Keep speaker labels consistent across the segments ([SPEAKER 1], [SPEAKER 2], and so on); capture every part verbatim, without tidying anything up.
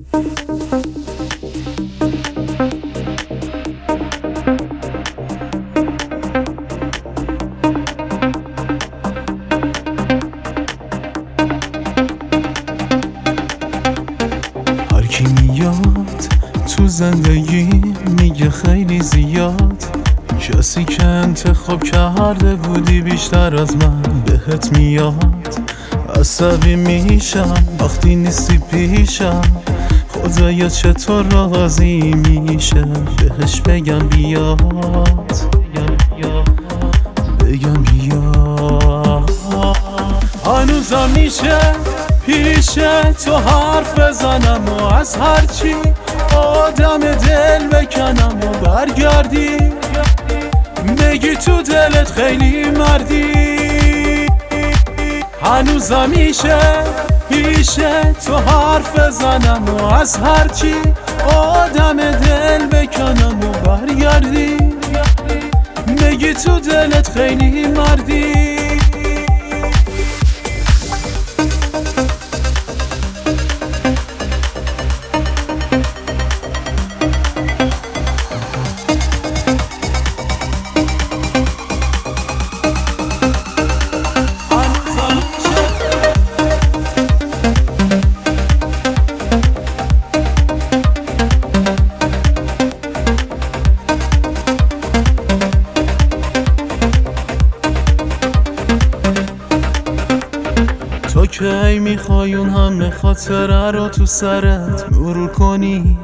[SPEAKER 1] هرکی میاد تو زندگی میگه خیلی زیاد، کسی که انتخاب کرده بودی بیشتر از من بهت میاد. عصبی میشم وقتی نیستی پیشم، خدایا چطور راضی میشه بهش بگم بیاد، بگم بیاد. هنوزم میشه پیش تو حرف بزنم و از هرچی آدم دل بکنم و برگردی بگی تو دلت خیلی مردی. هنوزم میشه پیش تو حرف بزنم و از هرچی آدم دل بکنم و برگردی بگی تو دلت خیلی مردی. تو که ای میخوای اون همه خاطره رو تو سرت مرور کنی،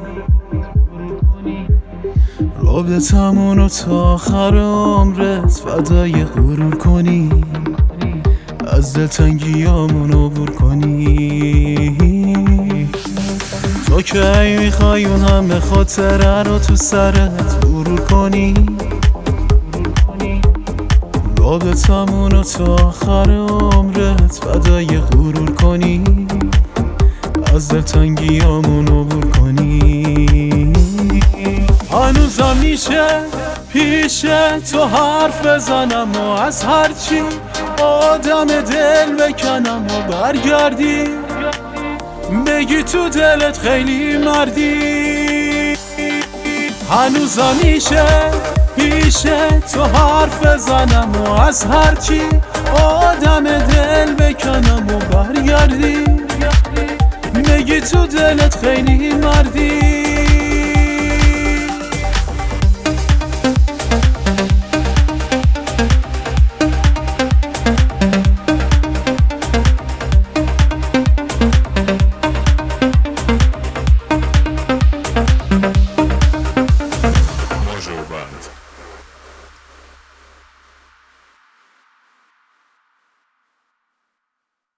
[SPEAKER 1] رابطمونو تا آخر عمرت فدای غرور کنی، از دلتنگیامون عبور کنی. تو که ای میخوای اون همه خاطره رو تو سرت مرور کنی، رابطمونو تا آخر عمرت فدای غرور کنی، از دلتنگیامون عبور کنی. هنوزم میشه پیش تو حرف بزنم و از هرچی آدم دل بکنم و برگردی بگی تو دلت خیلی مردی. هنوزم میشه پیش تو حرف بزنم و از هرچی آدم دل بکنم و برگردی بگی تو دلت خیلی مردی.